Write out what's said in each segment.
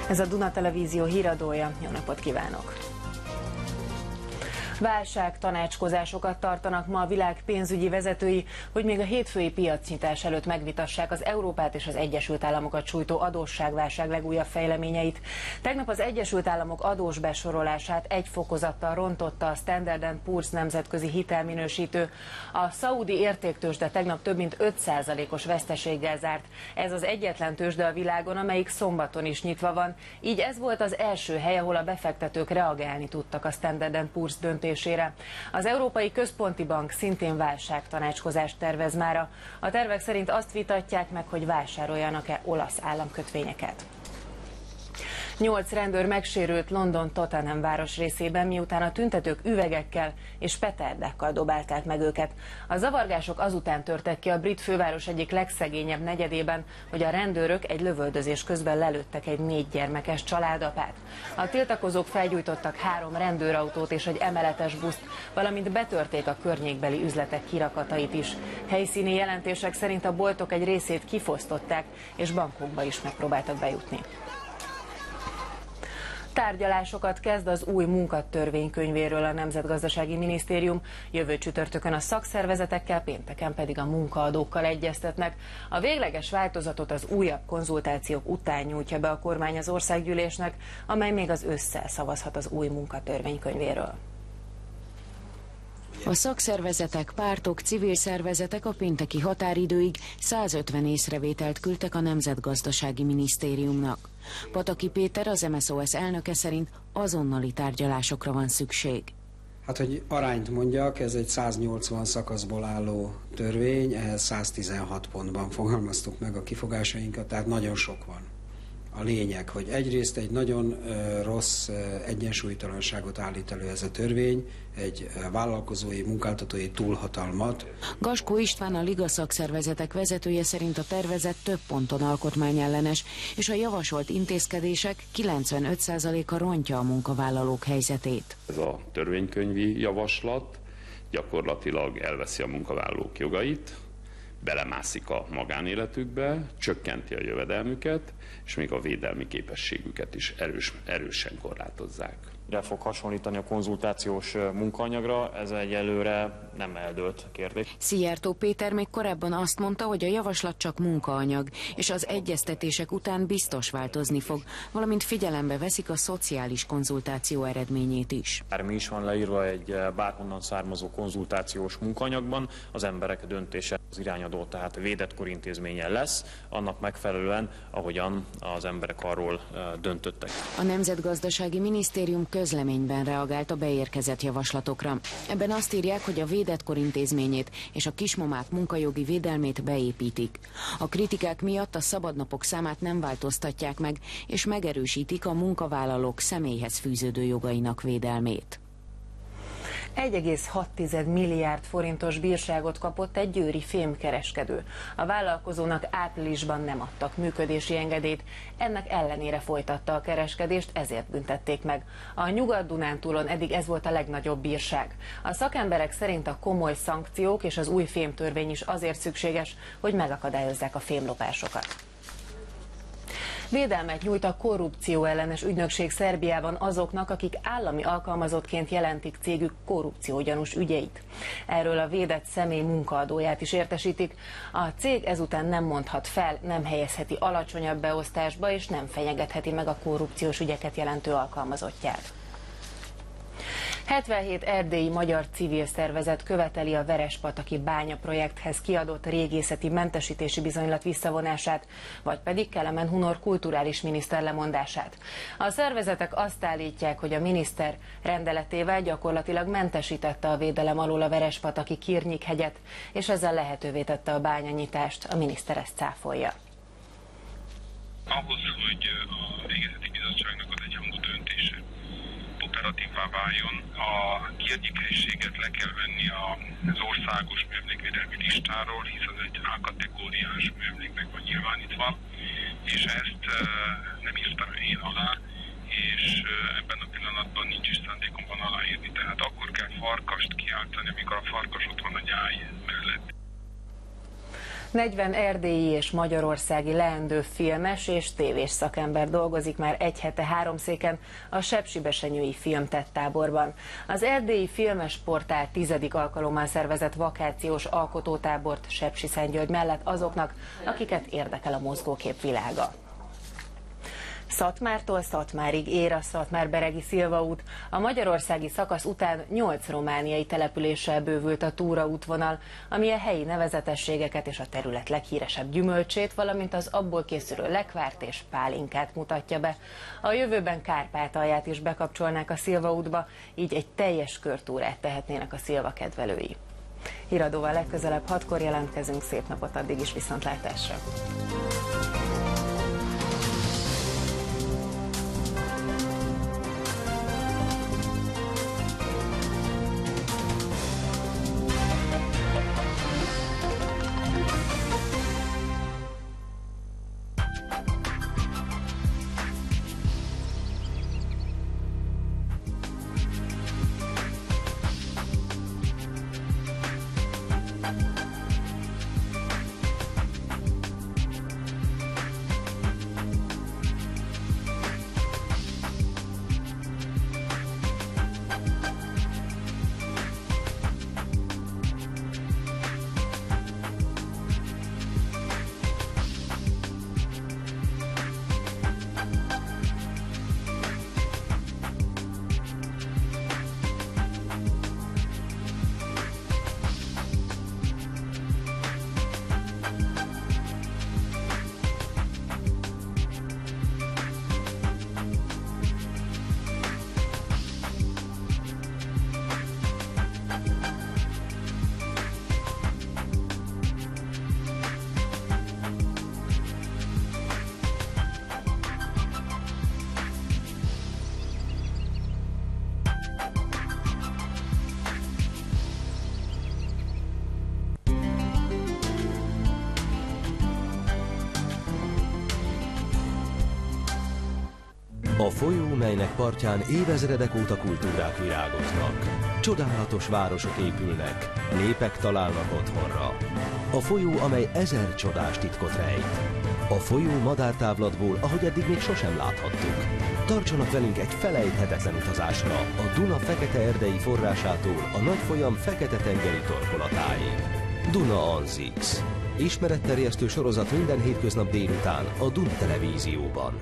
Ez a Duna Televízió híradója. Jó napot kívánok! Válságtanácskozásokat tartanak ma a világ pénzügyi vezetői, hogy még a hétfői piacnyitás előtt megvitassák az Európát és az Egyesült Államokat sújtó adósságválság legújabb fejleményeit. Tegnap az Egyesült Államok adós besorolását egy fokozattal rontotta a Standard & Poor's nemzetközi hitelminősítő. A szaudi értéktőzsde tegnap több mint 5%-os veszteséggel zárt. Ez az egyetlen tőzsde a világon, amelyik szombaton is nyitva van. Így ez volt az első hely, ahol a befektetők reagálni tudtak a Standard & Poor's döntésére. Az Európai Központi Bank szintén válságtanácskozást tervez mára. A tervek szerint azt vitatják meg, hogy vásároljanak-e olasz államkötvényeket. 8 rendőr megsérült London Tottenham városrészében, miután a tüntetők üvegekkel és petárdákkal dobálták meg őket. A zavargások azután törtek ki a brit főváros egyik legszegényebb negyedében, hogy a rendőrök egy lövöldözés közben lelőttek egy 4 gyermekes családapát. A tiltakozók felgyújtottak 3 rendőrautót és egy emeletes buszt, valamint betörték a környékbeli üzletek kirakatait is. Helyszíni jelentések szerint a boltok egy részét kifosztották, és bankokba is megpróbáltak bejutni. Tárgyalásokat kezd az új munkatörvénykönyvéről a Nemzetgazdasági Minisztérium. Jövő csütörtökön a szakszervezetekkel, pénteken pedig a munkaadókkal egyeztetnek. A végleges változatot az újabb konzultációk után nyújtja be a kormány az országgyűlésnek, amely még az ősszel szavazhat az új munkatörvénykönyvéről. A szakszervezetek, pártok, civil szervezetek a pénteki határidőig 150 észrevételt küldtek a Nemzetgazdasági Minisztériumnak. Pataki Péter, az MSZOS elnöke szerint azonnali tárgyalásokra van szükség. Hát, hogy arányt mondjak, ez egy 180 szakaszból álló törvény, ehhez 116 pontban fogalmaztuk meg a kifogásainkat, tehát nagyon sok van. A lényeg, hogy egyrészt egy nagyon rossz egyensúlytalanságot állít elő ez a törvény, egy vállalkozói, munkáltatói túlhatalmat. Gaskó István, a Liga szakszervezetek vezetője szerint a tervezet több ponton alkotmányellenes, és a javasolt intézkedések 95%-a rontja a munkavállalók helyzetét. Ez a törvénykönyvi javaslat gyakorlatilag elveszi a munkavállalók jogait, belemászik a magánéletükbe, csökkenti a jövedelmüket, és még a védelmi képességüket is erősen korlátozzák. De fog hasonlítani a konzultációs munkaanyagra, ez egyelőre nem eldőlt kérdés. Szijjártó Péter még korábban azt mondta, hogy a javaslat csak munkaanyag, és az egyeztetések után biztos változni fog, valamint figyelembe veszik a szociális konzultáció eredményét is. Bármi is van leírva egy bárhonnan származó konzultációs munkaanyagban, az emberek döntése az irányadó, tehát védett korintézménye lesz, annak megfelelően, ahogyan az emberek arról döntöttek. A Nemzetgazdasági Minisztérium közleményben reagált a beérkezett javaslatokra. Ebben azt írják, hogy a védett korintézményét és a kismamák munkajogi védelmét beépítik. A kritikák miatt a szabadnapok számát nem változtatják meg, és megerősítik a munkavállalók személyhez fűződő jogainak védelmét. 1,6 milliárd forintos bírságot kapott egy győri fémkereskedő. A vállalkozónak áprilisban nem adtak működési engedélyt, ennek ellenére folytatta a kereskedést, ezért büntették meg. A Nyugat-Dunántúlon eddig ez volt a legnagyobb bírság. A szakemberek szerint a komoly szankciók és az új fémtörvény is azért szükséges, hogy megakadályozzák a fémlopásokat. Védelmet nyújt a korrupció ellenes ügynökség Szerbiában azoknak, akik állami alkalmazottként jelentik cégük korrupciógyanús ügyeit. Erről a védett személy munkaadóját is értesítik. A cég ezután nem mondhat fel, nem helyezheti alacsonyabb beosztásba és nem fenyegetheti meg a korrupciós ügyeket jelentő alkalmazottját. 77 erdélyi magyar civil szervezet követeli a Verespataki bánya projekthez kiadott régészeti mentesítési bizonylat visszavonását, vagy pedig Kelemen Hunor kulturális miniszter lemondását. A szervezetek azt állítják, hogy a miniszter rendeletével gyakorlatilag mentesítette a védelem alól a Verespataki Kirnyik-hegyet, és ezzel lehetővé tette a bányanyitást. A miniszter ezt cáfolja. Ahhoz, hogy a régészeti bizottságnak az egyhangú döntése operatívvá váljon, a Kirnyik helységet le kell venni az országos műemlékvédelmi listáról, hisz az egy A-kategóriás műemléknek van nyilvánítva, és ezt nem írtam én alá, és ebben a pillanatban nincs is szándékomban aláírni, tehát akkor kell farkast kiáltani, amikor a farkas ott van a nyáj mellett. 40 erdélyi és magyarországi leendő filmes és tévés szakember dolgozik már egy hete háromszéken a sepsibesenyői filmtettáborban. Az erdélyi filmes portál 10. alkalommal szervezett vakációs alkotótábort Sepsiszentgyörgy mellett azoknak, akiket érdekel a mozgókép világa. Szatmártól Szatmárig ér a Szatmár-Beregi Szilva út. A magyarországi szakasz után 8 romániai településsel bővült a túraútvonal, ami a helyi nevezetességeket és a terület leghíresebb gyümölcsét, valamint az abból készülő lekvárt és pálinkát mutatja be. A jövőben Kárpátalját is bekapcsolnák a Szilva útba, így egy teljes körtúrát tehetnének a Szilva kedvelői. Híradóval legközelebb 6-kor jelentkezünk, szép napot addig is, viszontlátásra! A folyó, melynek partján évezredek óta kultúrák virágoznak. Csodálatos városok épülnek, népek találnak otthonra. A folyó, amely 1000 csodás titkot rejt. A folyó madártávlatból, ahogy eddig még sosem láthattuk. Tartsanak velünk egy felejthetetlen utazásra a Duna fekete-erdei forrásától a nagy folyam fekete-tengeri torkolatáig. Duna Anzix. Ismeretterjesztő sorozat minden hétköznap délután a Duna Televízióban.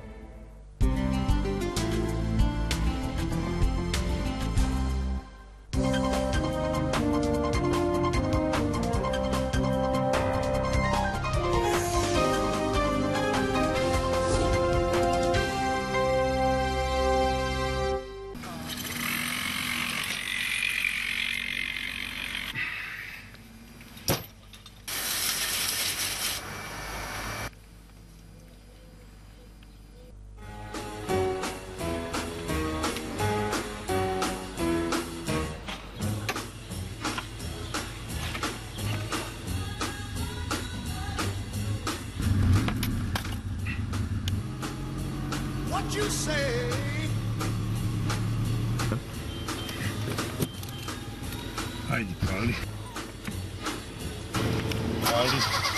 You say Heidi Pali. Pali.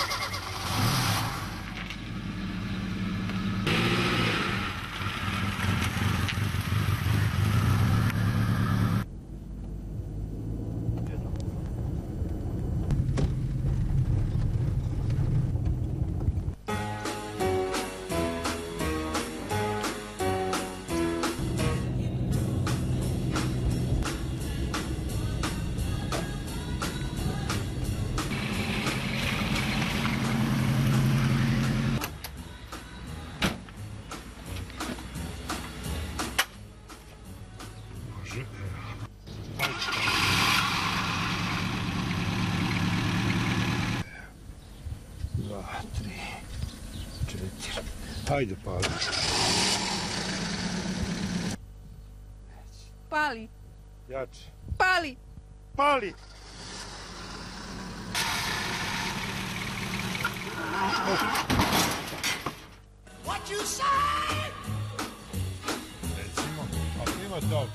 Hajde, Pali. Pali. Jače. Pali. Pali. What you say? Recimo, ako ima dog.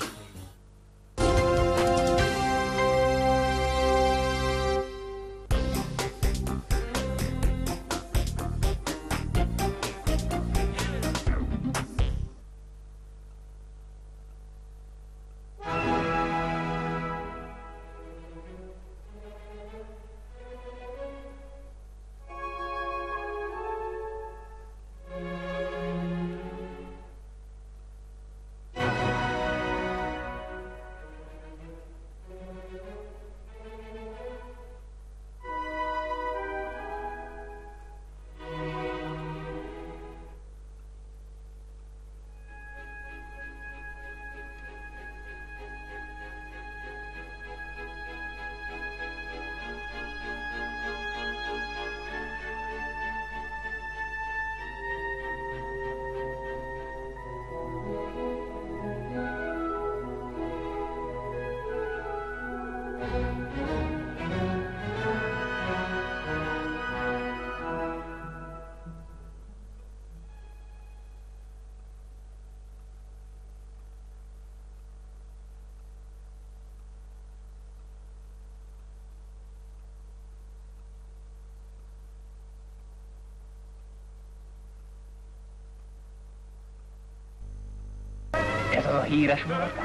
a híres mulatát?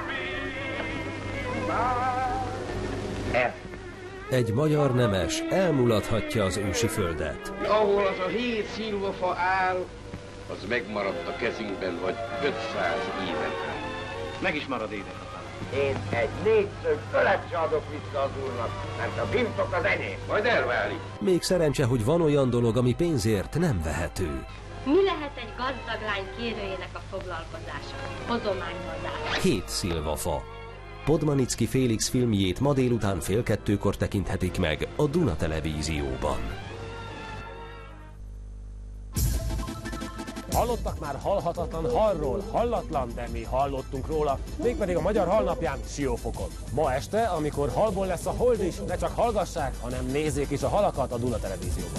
Egy magyar nemes elmulathatja az ősi földet. Ahol az a 7 szilvafa áll, az megmaradt a kezünkben, vagy 500 éven át. Meg is marad, édesapám. Én egy 4 szög fölet se adok vissza az úrnak, mert a birtok az enyém. Majd elválik. Még szerencse, hogy van olyan dolog, ami pénzért nem vehető. Mi lehet egy gazdag lány kérőjének a foglalkozása? Hozományhozás. 7 szilvafa. Podmanicki Félix filmjét ma délután 1:30-kor tekinthetik meg a Duna Televízióban. Hallottak már halhatatlan halról, hallatlan, de mi hallottunk róla, mégpedig a Magyar Halnapján Siófokon. Ma este, amikor halból lesz a hold is, ne csak hallgassák, hanem nézzék is a halakat a Duna Televízióban.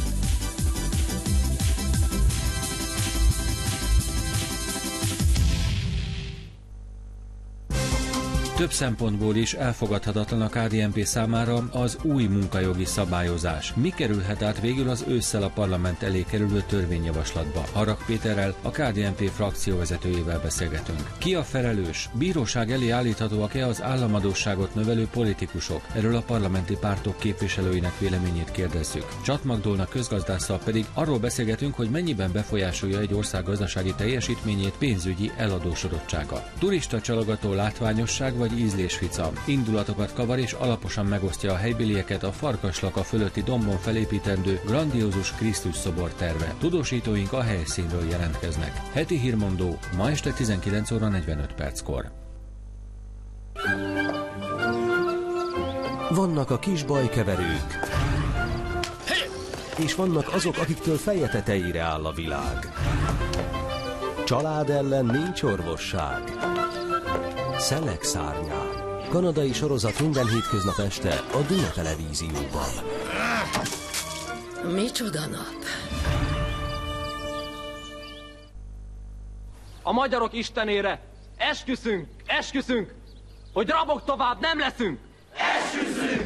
Több szempontból is elfogadhatatlan a KDNP számára az új munkajogi szabályozás. Mi kerülhet át végül az ősszel a parlament elé kerülő törvényjavaslatba? Harag Péterrel, a KDNP frakcióvezetőjével beszélgetünk. Ki a felelős? Bíróság elé állíthatóak-e az államadósságot növelő politikusok? Erről a parlamenti pártok képviselőinek véleményét kérdezzük. Csat Magdolna közgazdásszal pedig arról beszélgetünk, hogy mennyiben befolyásolja egy ország gazdasági teljesítményét pénzügyi eladósodottsága. Turista csalogató látványosság vagy ízlésfica. Indulatokat kavar és alaposan megosztja a helybélieket a Farkaslaka fölötti dombon felépítendő grandiózus Krisztus szobor terve. Tudósítóink a helyszínről jelentkeznek. Heti hírmondó ma este 19:45. Vannak a kis bajkeverők, és vannak azok, akiktől feje tetejére áll a világ. Család ellen nincs orvosság. Szelek-szárnyán. Kanadai sorozat minden hétköznap este a Duna Televízióban. Micsoda nap? A magyarok istenére esküszünk, hogy rabok tovább nem leszünk! Esküszünk!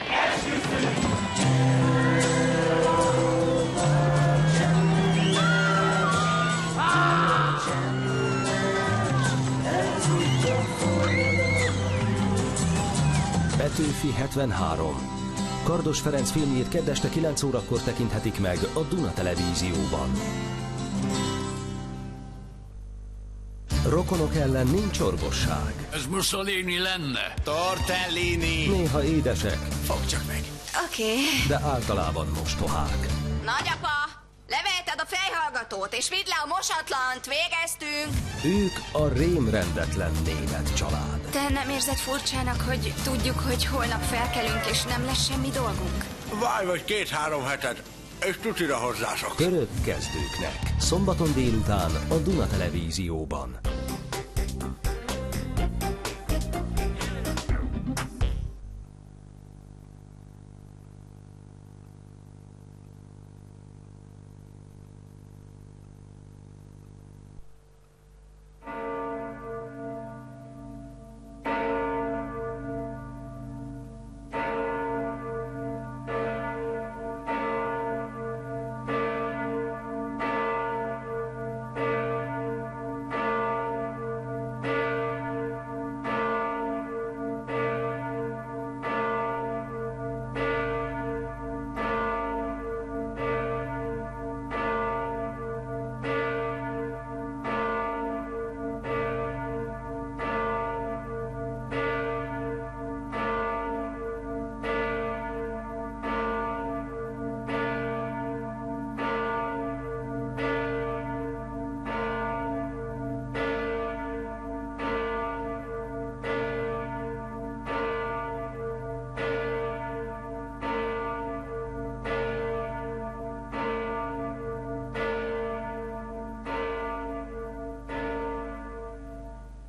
Petőfi 73. Kardos Ferenc filmjét kedd este 9 órakor tekinthetik meg a Duna Televízióban. Rokonok ellen nincs orvosság. Ez Mussolini lenne. Tortellini. Néha édesek. Fogd csak meg. Oké. De általában mostohák. Nagyapa, leveheted a fejhallgatót, és vidd le a mosatlant, végeztünk. Ők a rémrendetlen német család. Te nem érzed furcsának, hogy tudjuk, hogy holnap felkelünk, és nem lesz semmi dolgunk? Várj vagy 2-3 hetet, és tutira hozzások. Török kezdőknek. Szombaton délután a Duna Televízióban.